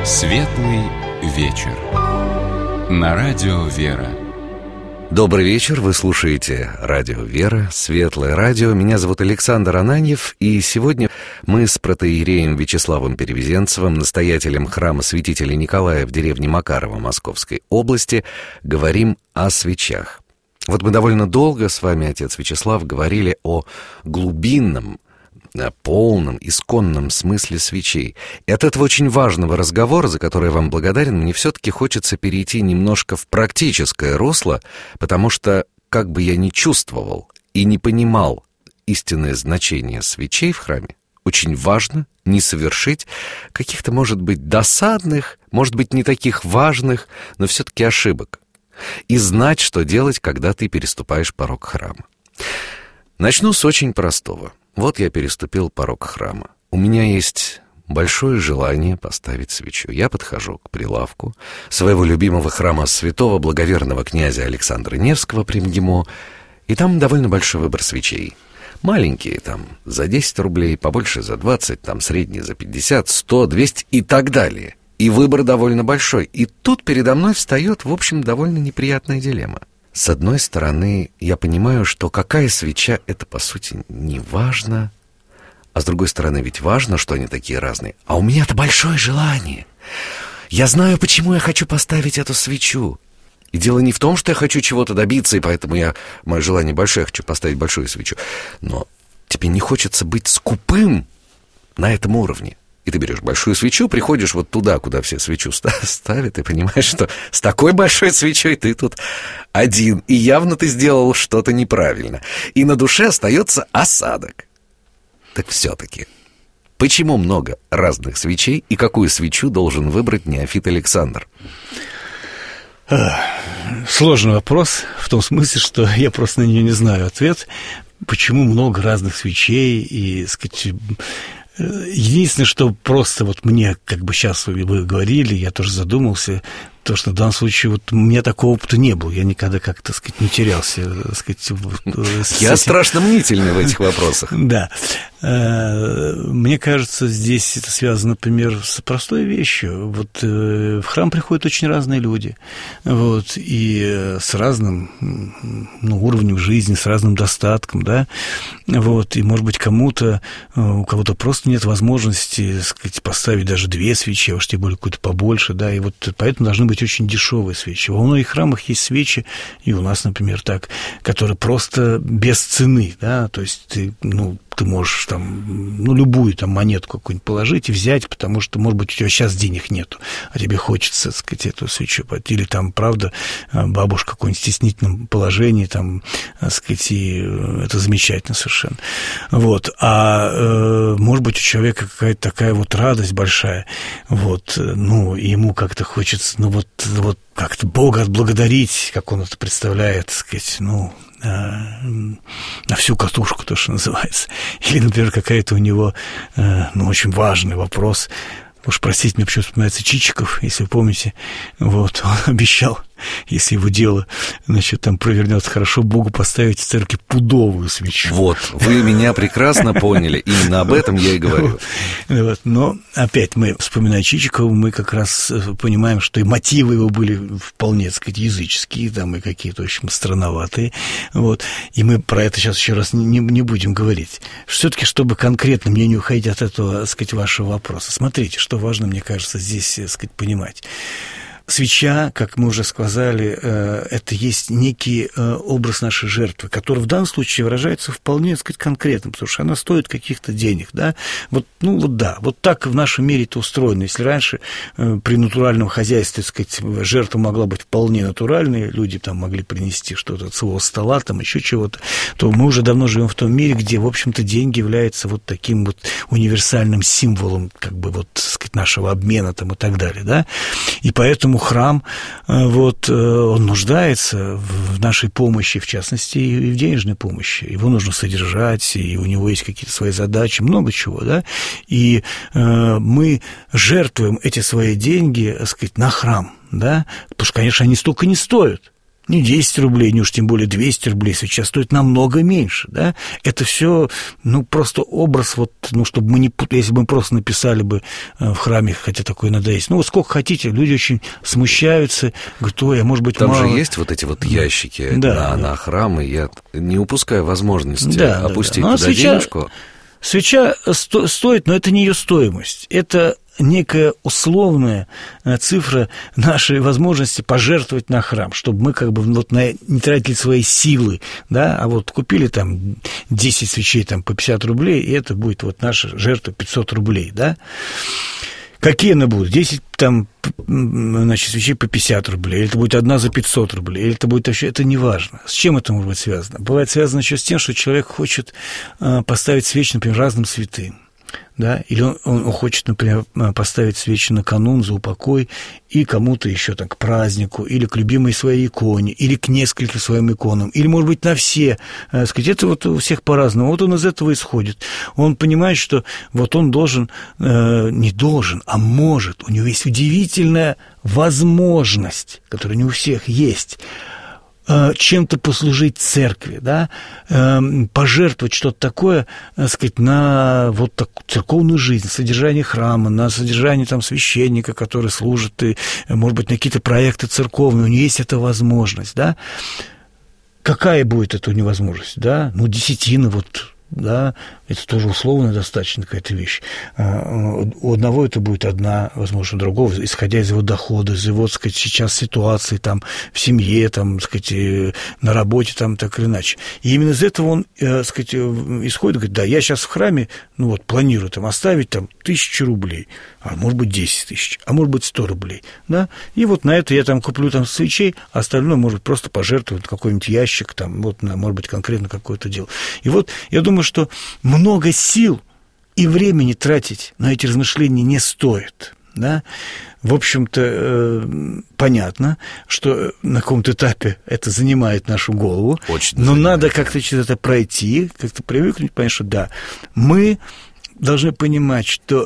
Светлый вечер. На радио «Вера». Добрый вечер, вы слушаете радио «Вера», Светлое радио. Меня зовут Александр Ананьев, и сегодня мы с протоиереем Вячеславом Перевезенцевым, настоятелем храма святителя Николая в деревне Макарово Московской области, говорим о свечах. Вот мы довольно долго с вами, отец Вячеслав, говорили о глубинном, полном, исконном смысле свечей. И от этого очень важного разговора, за который я вам благодарен, мне все-таки хочется перейти немножко в практическое русло, потому что, как бы я ни чувствовал и не понимал истинное значение свечей в храме, очень важно не совершить каких-то, может быть, досадных, может быть, не таких важных, но все-таки ошибок. И знать, что делать, когда ты переступаешь порог храма. Начну с очень простого. Вот я переступил порог храма. У меня есть большое желание поставить свечу. Я подхожу к прилавку своего любимого храма святого благоверного князя Александра Невского при МГИМО, и там довольно большой выбор свечей. Маленькие там за 10 рублей, побольше за 20, там средние за 50, 100, 200 и так далее. И выбор довольно большой. И тут передо мной встает, в общем, довольно неприятная дилемма. С одной стороны, я понимаю, что какая свеча — это, по сути, не важно. А с другой стороны, ведь важно, что они такие разные. А у меня-то большое желание. Я знаю, почему я хочу поставить эту свечу. И дело не в том, что я хочу чего-то добиться, и поэтому мое желание большое, я хочу поставить большую свечу. Но тебе не хочется быть скупым на этом уровне. И ты берешь большую свечу, приходишь вот туда, куда все свечу ставят, и понимаешь, что с такой большой свечой ты тут один, и явно ты сделал что-то неправильно. И на душе остается осадок. Так все-таки, почему много разных свечей, и какую свечу должен выбрать неофит Александр? Сложный вопрос, в том смысле, что я просто на нее не знаю ответ. Почему много разных свечей, и, так сказать... Единственное, что просто вот мне, как бы сейчас вы говорили, я тоже задумался, то, что в данном случае вот у меня такого опыта не было. Я никогда, как-то, так сказать, не терялся, так сказать, Я страшно мнительный в этих вопросах. Да. Мне кажется, здесь это связано, например, с простой вещью. Вот в храм приходят очень разные люди, вот, и с разным уровнем жизни, с разным достатком, да, вот, и, может быть, у кого-то просто нет возможности, так сказать, поставить даже 2 свечи, а уж тем более какую-то побольше, да, и вот поэтому должны быть очень дешевые свечи. Во многих храмах есть свечи, и у нас, например, так, которые просто без цены, да, то есть ты можешь там, любую там монетку какую-нибудь положить и взять, потому что, может быть, у тебя сейчас денег нету, а тебе хочется, так сказать, эту свечу. Или там, правда, бабушка в каком-нибудь стеснительном положении, там, так сказать, и это замечательно совершенно. Вот. А может быть, у человека какая-то такая вот радость большая, вот, и ему как-то хочется, вот как-то Бога отблагодарить, как он это представляет, так сказать, на всю катушку, то, что называется. Или, например, какая-то у него, очень важный вопрос. Уж простите, мне почему-то вспоминается Чичиков, если вы помните. Вот, он обещал, если его дело, там провернется хорошо, Богу поставить в церкви пудовую свечу. Вот, вы меня прекрасно поняли. Именно об этом я и говорю. Вот, но опять мы, вспоминая Чичикова, мы как раз понимаем, что и мотивы его были вполне, так сказать, языческие, там, и какие-то, в общем, странноватые. Вот, и мы про это сейчас еще раз не будем говорить. Все-таки, чтобы конкретно мне не уходить от этого, так сказать, вашего вопроса. Смотрите, что важно, мне кажется, здесь, так сказать, понимать. Свеча, как мы уже сказали, это есть некий образ нашей жертвы, который в данном случае выражается вполне, так сказать, конкретно, потому что она стоит каких-то денег, да. Вот так в нашем мире это устроено. Если раньше при натуральном хозяйстве, так сказать, жертва могла быть вполне натуральной, люди там могли принести что-то от своего стола, там еще чего-то, то мы уже давно живем в том мире, где, в общем-то, деньги являются вот таким вот универсальным символом, как бы, вот, так сказать, нашего обмена там и так далее, да. И поэтому храм, он нуждается в нашей помощи, в частности, и в денежной помощи. Его нужно содержать, и у него есть какие-то свои задачи, много чего, да. И мы жертвуем эти свои деньги, так сказать, на храм, да, потому что, конечно, они столько не стоят. Не 10 рублей, не уж тем более 200 рублей, свеча стоит намного меньше, да? Это все, просто образ, чтобы мы не путали, если бы мы просто написали бы в храме, хотя такое иногда есть. Сколько хотите, люди очень смущаются, говорят, ой, а может быть, там мало. Же есть вот эти ящики на храмы, я не упускаю возможности опустить туда денежку. Свеча стоит, но это не ее стоимость, это некая условная цифра нашей возможности пожертвовать на храм, чтобы мы не тратили свои силы, да, а купили там 10 свечей там, по 50 рублей, и это будет наша жертва 500 рублей, да. Какие она будет? 10 там, свечей по 50 рублей, или это будет одна за 500 рублей, или это будет вообще, это не важно. С чем это может быть связано? Бывает связано еще с тем, что человек хочет поставить свечи, например, разным святым. Да, или он хочет, например, поставить свечи на канун за упокой и кому-то еще к празднику, или к любимой своей иконе, или к нескольким своим иконам, или, может быть, на все. Это у всех по-разному. Он из этого исходит. Он понимает, что он должен, не должен, а может. У него есть удивительная возможность, которая не у всех есть, чем-то послужить церкви, да, пожертвовать что-то такое, на церковную жизнь, содержание храма, на содержание священника, который служит, и, может быть, на какие-то проекты церковные, у него есть эта возможность, да. Какая будет эта невозможность, да? Десятина, да, это тоже условно достаточно какая-то вещь. У одного это будет одна, возможно, у другого, исходя из его дохода, из его, сейчас ситуации там в семье, на работе, так или иначе. И именно из этого он, исходит, говорит, да, я сейчас в храме, планирую оставить 1000 рублей, а может быть 10 тысяч, а может быть 100 рублей, да, и на это я куплю свечей, а остальное, может, просто пожертвовать какой-нибудь ящик, может быть, конкретно какое-то дело. И я думаю, что много сил и времени тратить на эти размышления не стоит, да. В общем-то, понятно, что на каком-то этапе это занимает нашу голову, но надо как-то через это пройти, как-то привыкнуть, понять, что да, мы должны понимать, что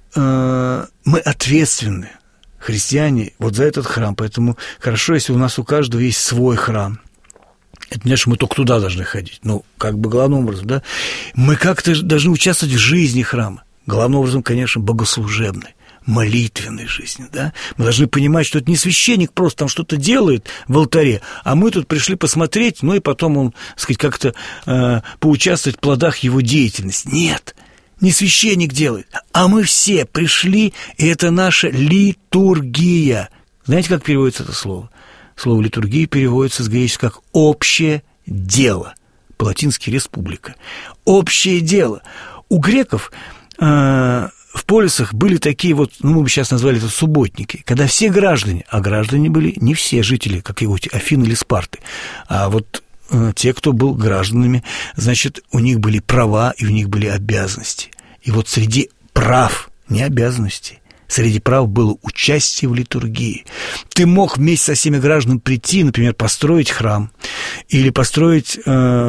мы ответственны, христиане, за этот храм, поэтому хорошо, если у нас у каждого есть свой храм. Это не значит, что мы только туда должны ходить. Главным образом, да. Мы как-то должны участвовать в жизни храма. Главным образом, конечно, богослужебной, молитвенной жизни, да. Мы должны понимать, что это не священник просто там что-то делает в алтаре, а мы тут пришли посмотреть, и потом он, как-то поучаствовать в плодах его деятельности. Нет, не священник делает, а мы все пришли, и это наша литургия. Знаете, как переводится это слово? Слово «литургия» переводится с греческого как «общее дело», по-латински «республика». Общее дело. У греков в полисах были такие мы бы сейчас назвали это субботники, когда все граждане, а граждане были не все жители, как Афин или Спарты, а те, кто был гражданами, значит, у них были права и у них были обязанности. И среди прав, не обязанностей, среди прав было участие в литургии. Ты мог вместе со всеми гражданами прийти, например, построить храм, или построить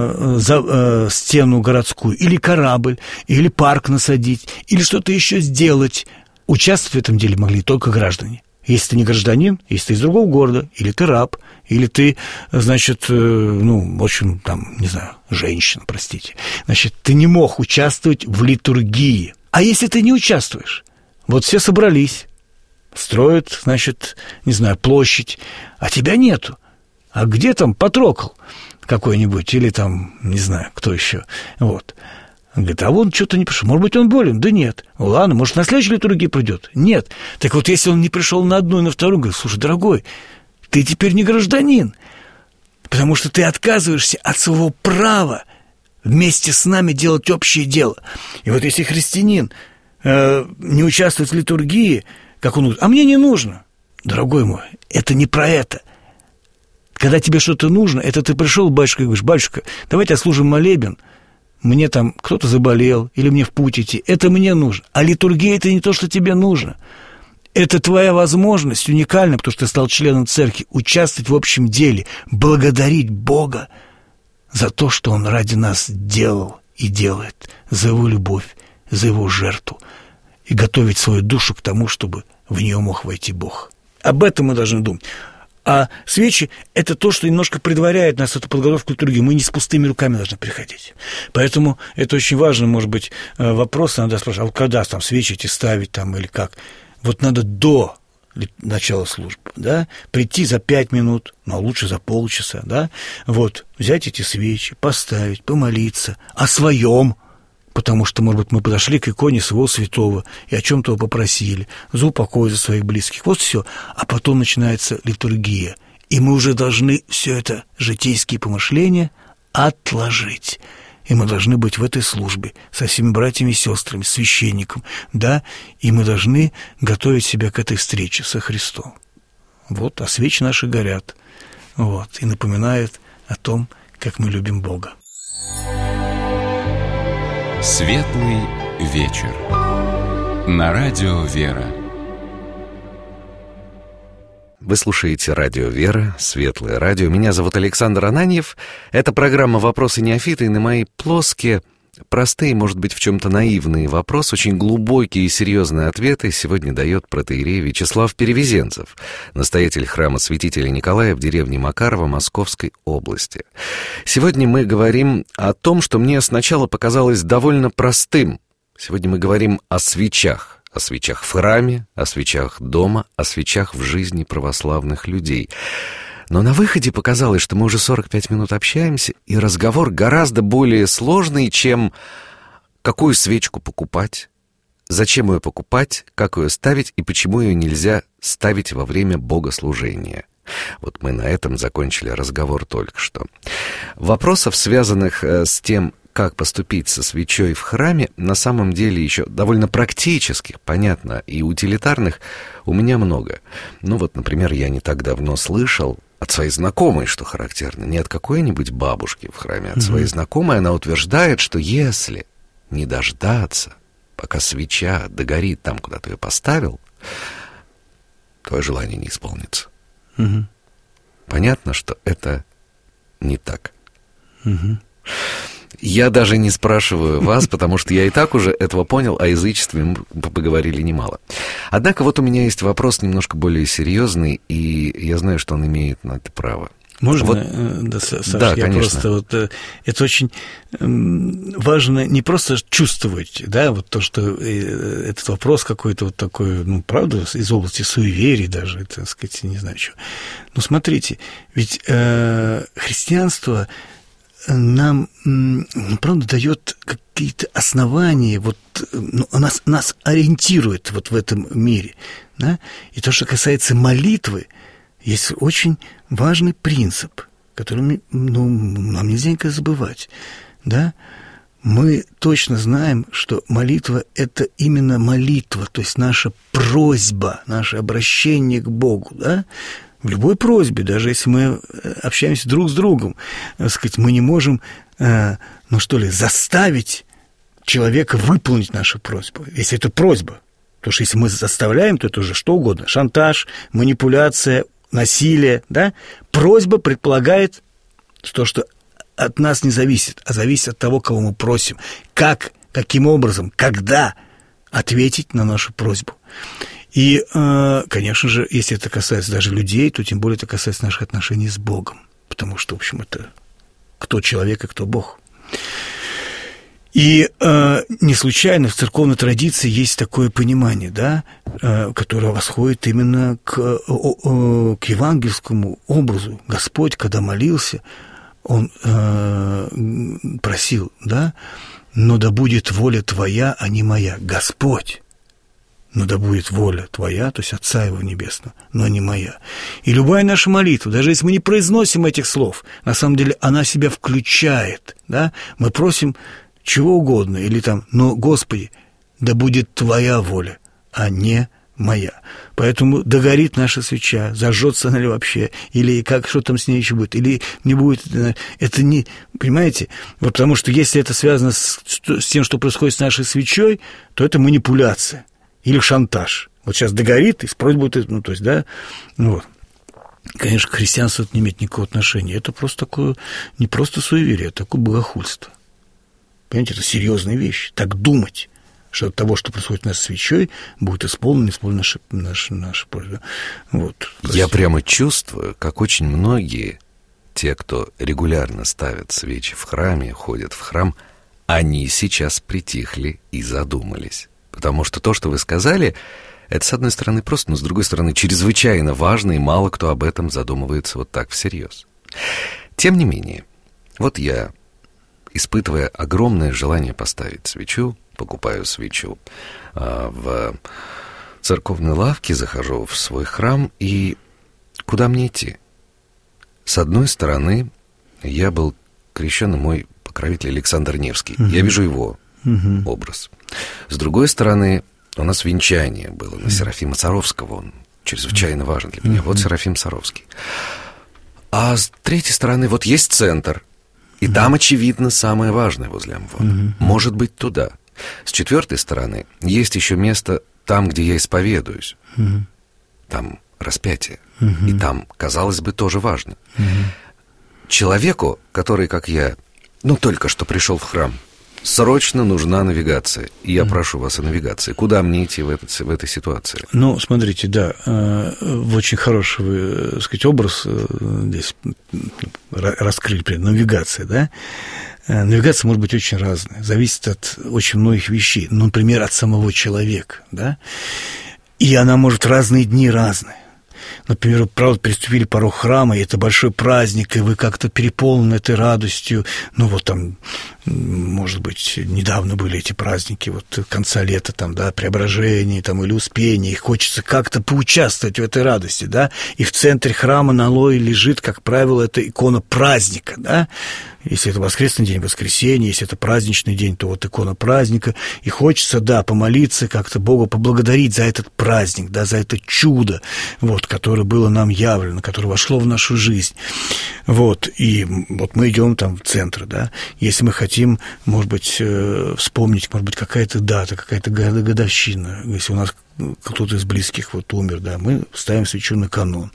стену городскую, или корабль, или парк насадить, или что-то еще сделать. Участвовать в этом деле могли только граждане. Если ты не гражданин, если ты из другого города, или ты раб, или ты, значит, в общем, женщина, простите, значит, ты не мог участвовать в литургии. А если ты не участвуешь? Все собрались, строят, значит, площадь, а тебя нету. А где там Патрокл какой-нибудь, или не знаю, кто еще, Говорит, а он что-то не пришел. Может быть, он болен? Да нет. Ладно, может, на следующей литургии придет? Нет. Так если он не пришел на одну и на вторую, говорит, слушай, дорогой, ты теперь не гражданин, потому что ты отказываешься от своего права вместе с нами делать общее дело. И если христианин не участвует в литургии, как он говорит, а мне не нужно. Дорогой мой, это не про это. Когда тебе что-то нужно, это ты пришел к батюшке и говоришь, батюшка, давайте отслужим молебен, мне кто-то заболел, или мне в путь идти, это мне нужно. А литургия – это не то, что тебе нужно. Это твоя возможность уникальна, потому что ты стал членом церкви, участвовать в общем деле, благодарить Бога за то, что Он ради нас делал и делает, за Его любовь, за Его жертву, и готовить свою душу к тому, чтобы в нее мог войти Бог. Об этом мы должны думать. А свечи – это то, что немножко предваряет нас, эту подготовку к литургии. Мы не с пустыми руками должны приходить. Поэтому это очень важный, может быть, вопрос. Надо спрашивать, а когда там свечи эти ставить там, или как? Вот надо до начала службы, да, прийти за 5 минут, ну, а лучше за полчаса, да, вот, взять эти свечи, поставить, помолиться о своем, потому что, может быть, мы подошли к иконе своего святого и о чем-то его попросили, за упокой за своих близких, вот все, а потом начинается литургия, и мы уже должны все это житейские помышления отложить. И мы должны быть в этой службе со всеми братьями и сестрами, священником, да, и мы должны готовить себя к этой встрече со Христом. Вот, а свечи наши горят, вот, и напоминают о том, как мы любим Бога. Светлый вечер. На радио «Вера». Вы слушаете радио «Вера», Светлое радио. Меня зовут Александр Ананьев. Это программа «Вопросы неофита», и на мои плоские, простые, может быть, в чем-то наивные вопросы, очень глубокие и серьезные ответы сегодня дает протоиерей Вячеслав Перевезенцев, настоятель храма святителя Николая в деревне Макарова Московской области. Сегодня мы говорим о том, что мне сначала показалось довольно простым. Сегодня мы говорим о свечах. О свечах в храме, о свечах дома, о свечах в жизни православных людей. Но на выходе показалось, что мы уже 45 минут общаемся, и разговор гораздо более сложный, чем какую свечку покупать, зачем ее покупать, как ее ставить и почему ее нельзя ставить во время богослужения. Вот мы на этом закончили разговор только что. Вопросов, связанных с тем, как поступить со свечой в храме, на самом деле еще довольно практических, понятно, и утилитарных у меня много. Ну вот, например, я не так давно слышал от своей знакомой, что характерно, не от какой-нибудь бабушки в храме, а от своей знакомой, она утверждает, что если не дождаться, пока свеча догорит там, куда ты ее поставил, твое желание не исполнится. Понятно, что это не так. Я даже не спрашиваю вас, потому что я и так уже этого понял, о язычестве мы поговорили немало. Однако вот у меня есть вопрос немножко более серьезный, и я знаю, что он имеет на это право. Можно? Вот, да, Саш, да, я конечно. Просто вот, это очень важно не просто чувствовать, да, вот то, что этот вопрос какой-то вот такой, ну, правда, из области суеверий даже, так сказать, не знаю что. Ну, смотрите, ведь христианство нам, правда, дает какие-то основания, вот, ну, нас ориентирует вот в этом мире, да? И то, что касается молитвы, есть очень важный принцип, который, ну, нам нельзя никогда забывать, да? Мы точно знаем, что молитва – это именно молитва, то есть наша просьба, наше обращение к Богу, да? В любой просьбе, даже если мы общаемся друг с другом, так сказать, мы не можем, ну что ли, заставить человека выполнить нашу просьбу, если это просьба. Потому что если мы заставляем, то это уже что угодно. Шантаж, манипуляция, насилие, да? Просьба предполагает то, что от нас не зависит, а зависит от того, кого мы просим. Как, каким образом, когда ответить на нашу просьбу. И, конечно же, если это касается даже людей, то тем более это касается наших отношений с Богом. Потому что, в общем, это кто человек и кто Бог. И не случайно в церковной традиции есть такое понимание, да, которое восходит именно к евангельскому образу. Господь, когда молился, Он просил, да, «Но да будет воля Твоя, а не моя». Господь. «Но да будет воля Твоя», то есть Отца Его Небесного, но не моя. И любая наша молитва, даже если мы не произносим этих слов, на самом деле она себя включает, да? Мы просим чего угодно, или там, но, Господи, да будет Твоя воля, а не моя. Поэтому догорит наша свеча, зажжется она ли вообще, или как, что там с ней еще будет, или не будет, это не, понимаете? Вот потому что если это связано с тем, что происходит с нашей свечой, то это манипуляция. Или шантаж. Вот сейчас догорит, и с просьбой, ну, то есть, да, ну, вот. Конечно, к христианству это не имеет никакого отношения. Это просто такое, не просто суеверие, это такое богохульство. Понимаете, это серьезная вещь. Так думать, что от того, что происходит у нас с свечой, будет исполнена наша польза. Вот. Я прямо чувствую, как очень многие, те, кто регулярно ставят свечи в храме, ходят в храм, они сейчас притихли и задумались. Потому что то, что вы сказали, это, с одной стороны, просто, но, с другой стороны, чрезвычайно важно, и мало кто об этом задумывается вот так всерьез. Тем не менее, вот я, испытывая огромное желание поставить свечу, покупаю свечу в церковной лавке, захожу в свой храм, и куда мне идти? С одной стороны, я был крещен мой покровитель Александр Невский. Я вижу его образ. С другой стороны, у нас венчание было на Серафима Саровского. Он чрезвычайно важен для меня. Вот Серафим Саровский. А с третьей стороны, вот есть центр. И там, очевидно, самое важное возле Амвона. Может быть, туда. С четвертой стороны, есть еще место там, где я исповедуюсь. Там распятие. И там, казалось бы, тоже важно. Человеку, который, как я, только что пришел в храм, срочно нужна навигация. И я прошу вас о навигации. Куда мне идти в этой ситуации? Смотрите, да, очень хороший, вы, так сказать, образ здесь раскрыли. Навигация, да? Навигация может быть очень разная, зависит от очень многих вещей. Например, от самого человека, да? И она может в разные дни разные. Например, вы, правда, переступили порог храма, и это большой праздник, и вы как-то переполнены этой радостью. Там, может быть, недавно были эти праздники, конца лета, Преображение, или Успение, и хочется как-то поучаствовать в этой радости, да, и в центре храма на лое лежит, как правило, эта икона праздника, да. Если это воскресный день, воскресенье, если это праздничный день, то икона праздника. И хочется, помолиться, как-то Бога поблагодарить за этот праздник, да, за это чудо, которое было нам явлено, которое вошло в нашу жизнь. И мы идем в центр, да. Если мы хотим, может быть, вспомнить, может быть, какая-то дата, какая-то годовщина, если у нас кто-то из близких умер, да, мы ставим свечу на канон.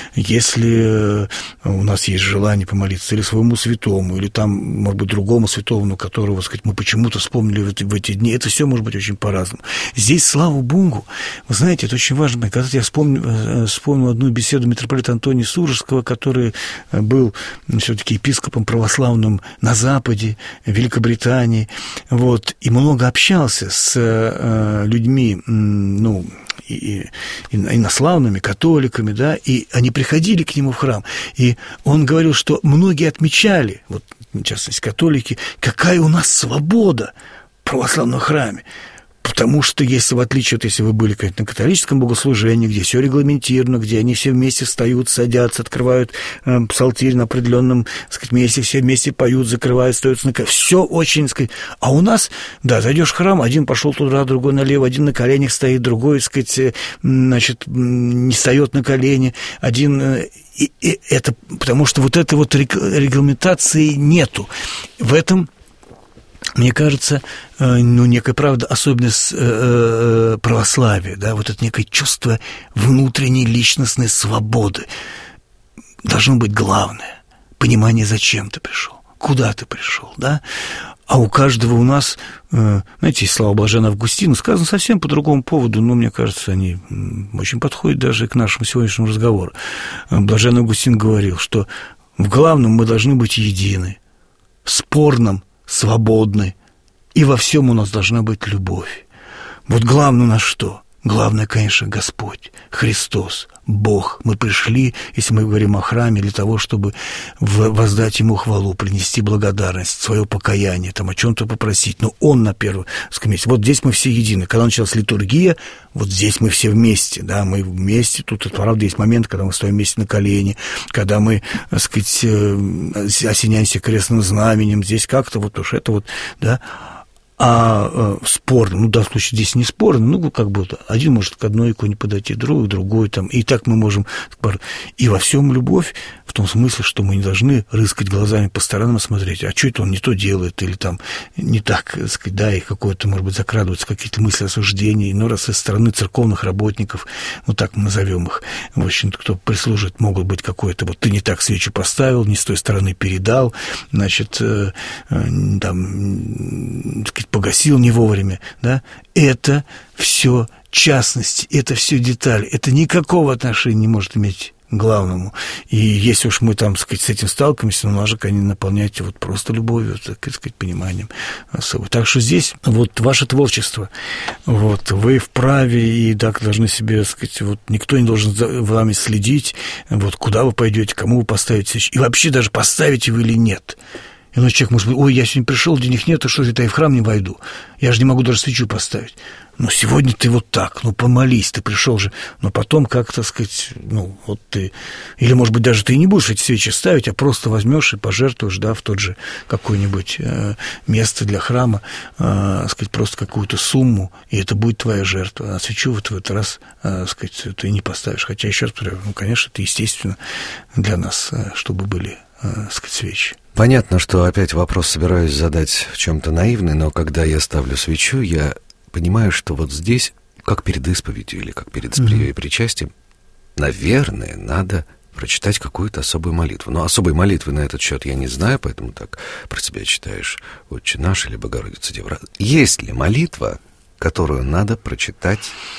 Если у нас есть желание помолиться или своему святому, или может быть, другому святому, которого, мы почему-то вспомнили в эти дни, это все может быть очень по-разному. Здесь, слава Богу, вы знаете, это очень важно. Когда я вспомнил одну беседу митрополита Антония Сурожского, который был все-таки епископом православным на Западе, в Великобритании, и много общался с людьми, и инославными, католиками, да, и они приходили к нему в храм, и он говорил, что многие отмечали, в частности, католики, какая у нас свобода в православном храме. Потому что, если в отличие, если вы были на католическом богослужении, где все регламентировано, где они все вместе встают, садятся, открывают псалтирь на определенном, месте, все вместе поют, закрывают, остаются все очень, а у нас, да, зайдешь в храм, один пошел туда, другой налево, один на коленях стоит, другой, не встает на колени, один... И это потому что этой регламентации нету. В этом, мне кажется, некая правда, особенность православия, да, это некое чувство внутренней личностной свободы должно быть главное. Понимание, зачем ты пришел, куда ты пришел, да. А у каждого у нас, знаете, слова блаженного Августина сказано совсем по другому поводу, но, мне кажется, они очень подходят даже к нашему сегодняшнему разговору. Блаженный Августин говорил, что в главном мы должны быть едины, в спорном свободны, и во всем у нас должна быть любовь. Главное у нас что? Главное, конечно, Господь, Христос, Бог. Мы пришли, если мы говорим о храме, для того, чтобы воздать Ему хвалу, принести благодарность, свое покаяние, о чем-то попросить. Но Он на первом месте. Здесь мы все едины. Когда началась литургия, здесь мы все вместе, да, мы вместе. Тут, правда, есть момент, когда мы стоим вместе на колени, когда мы, осеняемся крестным знаменем. Здесь как-то уж это да. А спорно, в данном случае здесь не спорно, один может к одной иконе подойти, другой к другой, и так мы можем, и во всем любовь, в том смысле, что мы не должны рыскать глазами по сторонам и смотреть, а что это он не то делает, или не так, да, и какое-то, может быть, закрадываются какие-то мысли осуждения, но раз со стороны церковных работников, так мы назовем их, в общем, кто прислужит, могут быть какое-то, ты не так свечу поставил, не с той стороны передал, сказать, погасил не вовремя, да, это все частности, это все детали, это никакого отношения не может иметь к главному. И если уж мы там, так сказать, с этим сталкиваемся, ну, надо же, конечно, наполнять вот просто любовью, так сказать, пониманием особо. Так что здесь вот ваше творчество, вот, вы вправе и так должны себе, так сказать, вот, никто не должен за вами следить, вот, куда вы пойдете, кому вы поставите, и вообще даже поставите вы или нет. Иной человек может быть: ой, я сегодня пришел, денег нет, а что же это, я в храм не войду, я же не могу даже свечу поставить. Ну, сегодня ты вот так, ну, помолись, ты пришел же, но потом как, так сказать, ну, вот ты, или, может быть, даже ты и не будешь эти свечи ставить, а просто возьмешь и пожертвуешь, да, в тот же какое-нибудь место для храма, сказать, просто какую-то сумму, и это будет твоя жертва, а свечу вот в этот раз, сказать, ты не поставишь, хотя, еще раз повторяю, ну, конечно, это естественно для нас, чтобы были, сказать, свечи. Понятно, что опять вопрос собираюсь задать в чем-то наивный, но когда я ставлю свечу, я понимаю, что вот здесь, как перед исповедью или как перед причастием, наверное, надо прочитать какую-то особую молитву. Но особой молитвы на этот счет я не знаю, поэтому так про себя читаешь «Отче наш» или «Богородица Дева». Есть ли молитва, которую надо прочитать,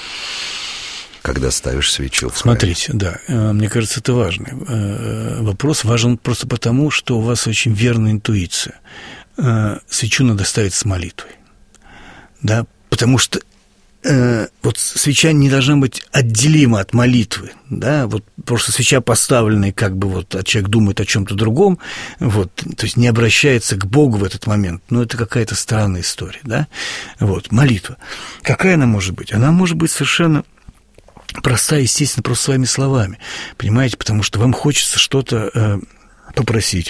когда ставишь свечу? Смотрите, да, мне кажется, это важный вопрос. Важен просто потому, что у вас очень верная интуиция. Свечу надо ставить с молитвой, да, потому что вот свеча не должна быть отделима от молитвы, да, вот просто свеча поставленная, как бы вот, а человек думает о чем-то другом, вот, то есть не обращается к Богу в этот момент, ну, это какая-то странная история, да, вот, молитва. Какая она может быть? Она может быть совершенно простая, естественно, просто своими словами, понимаете, потому что вам хочется что-то попросить,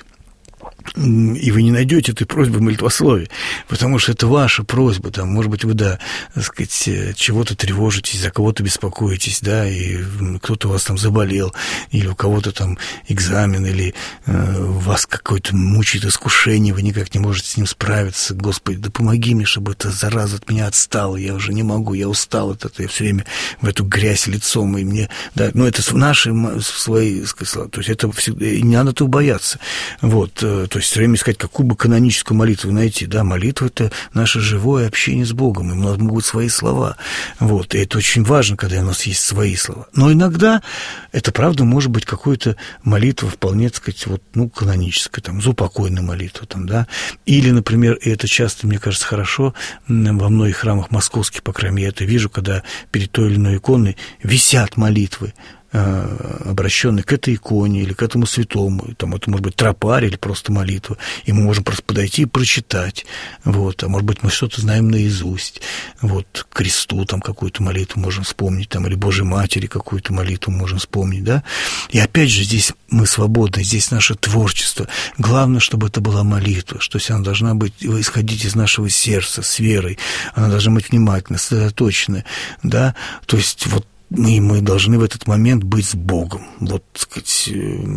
и вы не найдете этой просьбы в молитвословии, потому что это ваша просьба, там, может быть, вы, да, так сказать, чего-то тревожитесь, за кого-то беспокоитесь, да, и кто-то у вас там заболел, или у кого-то там экзамен, или вас какое-то мучает искушение, вы никак не можете с ним справиться. Господи, да помоги мне, чтобы эта зараза от меня отстала, я уже не могу, я устал от этого, я все время в эту грязь лицом, и мне, да, ну, это наши свои, сказать, то есть это всегда, и не надо этого бояться, вот, то есть все время искать, какую бы каноническую молитву найти. Да, молитва – это наше живое общение с Богом, и у нас могут свои слова. Вот, и это очень важно, когда у нас есть свои слова. Но иногда это, правда, может быть какая-то молитва вполне, так сказать, вот, ну, каноническая, там, заупокойная молитва, там, да. Или, например, и это часто, мне кажется, хорошо, во многих храмах московских, по крайней мере, я это вижу, когда перед той или иной иконой висят молитвы, обращенный к этой иконе или к этому святому, там это может быть тропарь или просто молитва, и мы можем просто подойти и прочитать, вот, а может быть мы что-то знаем наизусть, вот, к кресту там какую-то молитву можем вспомнить, там, или Божьей Матери какую-то молитву можем вспомнить, да, и опять же здесь мы свободны, здесь наше творчество, главное, чтобы это была молитва, что она должна быть, исходить из нашего сердца, с верой, она должна быть внимательна, сосредоточенная, да, то есть вот мы должны в этот момент быть с Богом, вот, так сказать,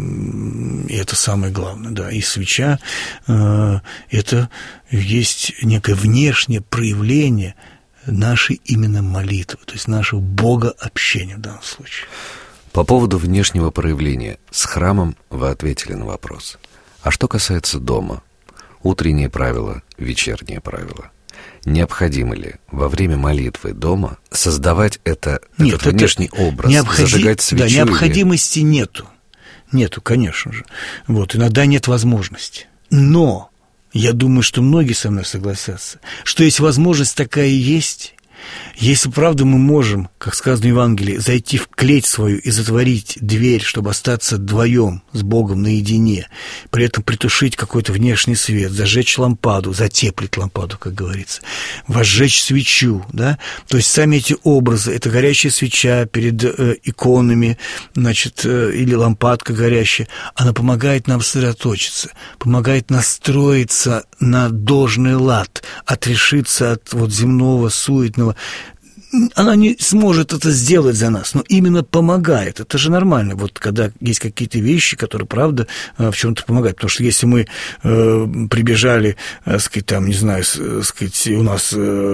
и это самое главное, да, и свеча это есть некое внешнее проявление нашей именно молитвы, то есть нашего богообщения в данном случае. По поводу внешнего проявления с храмом вы ответили на вопрос. А что касается дома? Утренние правила, вечерние правила. Необходимо ли во время молитвы дома создавать этот внешний образ, зажигать свечу? Да, необходимости нету. Нету, конечно же. Вот, иногда нет возможности. Но я думаю, что многие со мной согласятся, что если возможность такая есть, если, правда, мы можем, как сказано в Евангелии, зайти в клеть свою и затворить дверь, чтобы остаться вдвоем с Богом наедине, при этом притушить какой-то внешний свет, зажечь лампаду, затеплить лампаду, как говорится, возжечь свечу, да, то есть сами эти образы, это горящая свеча перед иконами, значит, или лампадка горящая, она помогает нам сосредоточиться, помогает настроиться на должный лад, отрешиться от вот земного, суетного, она не сможет это сделать за нас, но именно помогает. Это же нормально. Вот когда есть какие-то вещи, которые, правда, в чем-то помогают. Потому что если мы прибежали, сказать, там, не знаю, сказать, у нас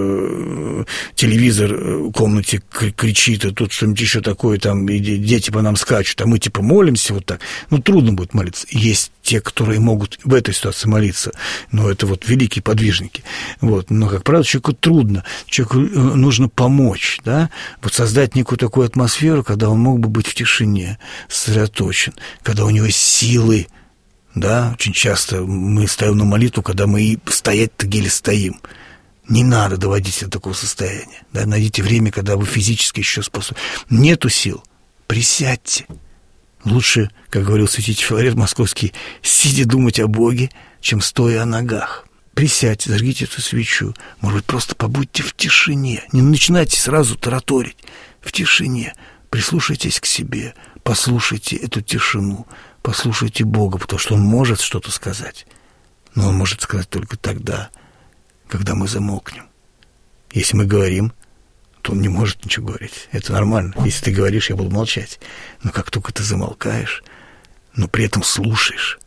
телевизор в комнате кричит, и тут что-нибудь еще такое, там, и дети по нам скачут, а мы типа молимся вот так, ну, трудно будет молиться. Есть те, которые могут в этой ситуации молиться, но это вот великие подвижники. Вот. Но, как правило, человеку трудно, человеку нужно помочь, да, вот создать некую такую атмосферу, когда он мог бы быть в тишине, сосредоточен, когда у него есть силы, да, очень часто мы стоим на молитву, когда мы и стоять-то еле стоим. Не надо доводить до такого состояния, да, найдите время, когда вы физически еще способны. Нету сил, присядьте. Лучше, как говорил святитель Филарет Московский, сидя думать о Боге, чем стоя о ногах. Присядьте, зажгите эту свечу. Может быть, просто побудьте в тишине. Не начинайте сразу тараторить. В тишине. Прислушайтесь к себе. Послушайте эту тишину. Послушайте Бога, потому что Он может что-то сказать. Но Он может сказать только тогда, когда мы замолкнем. Если мы говорим, то Он не может ничего говорить. Это нормально. Если ты говоришь, я буду молчать. Но как только ты замолкаешь, но при этом слушаешь,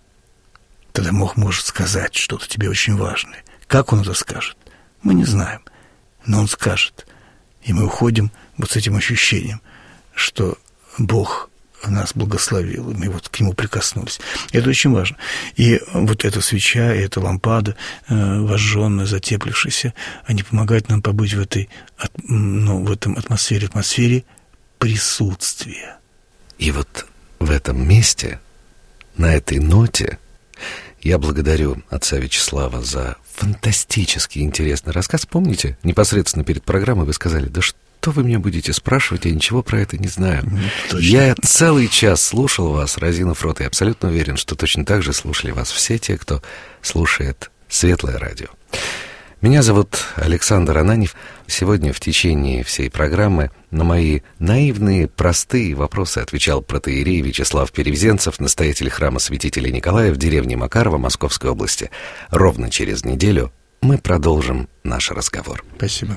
тогда Бог может сказать что-то тебе очень важное. Как Он это скажет, мы не знаем. Но Он скажет. И мы уходим вот с этим ощущением, что Бог нас благословил, и мы вот к Нему прикоснулись. Это очень важно. И вот эта свеча, и эта лампада, вожженная, затеплившаяся, они помогают нам побыть в этой, ну, в этом атмосфере присутствия. И вот в этом месте, на этой ноте, я благодарю отца Вячеслава за фантастически интересный рассказ. Помните, непосредственно перед программой вы сказали: да что вы меня будете спрашивать, я ничего про это не знаю. Я целый час слушал вас, разинув рот, и абсолютно уверен, что точно так же слушали вас все те, кто слушает Светлое радио. Меня зовут Александр Ананьев. Сегодня в течение всей программы на мои наивные, простые вопросы отвечал протоиерей Вячеслав Перевезенцев, настоятель храма святителя Николая в деревне Макарова Московской области. Ровно через неделю мы продолжим наш разговор. Спасибо.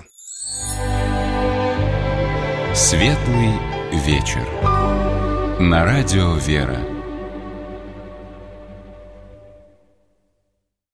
Светлый вечер. На радио «Вера».